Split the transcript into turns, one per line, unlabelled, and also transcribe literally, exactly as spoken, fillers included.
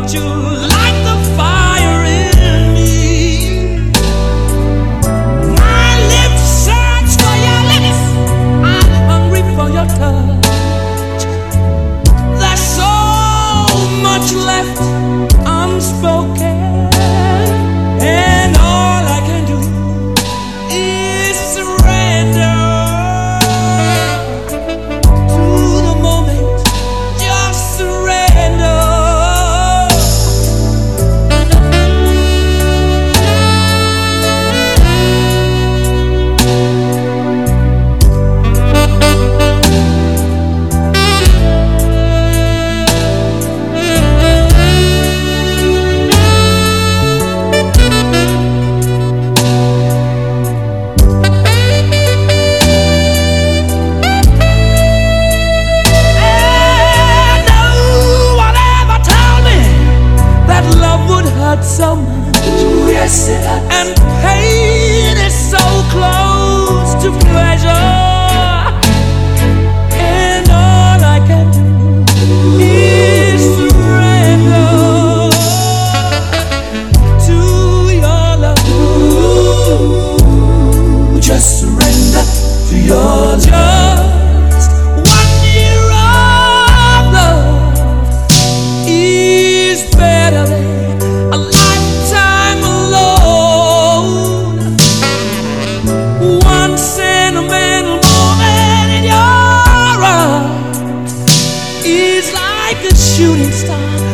but you light the fire in me. My lips search for your lips, I'm hungry for your touch. There's so much left unspoken, and all I can do is surrender to the moment. Just surrender. So much, yes, it has. And pain is so close to pleasure, and all I can do is surrender to your love. Ooh, just surrender to your love. Just one year of love is better than a lifetime alone. One sentimental moment in your arms is like a shooting star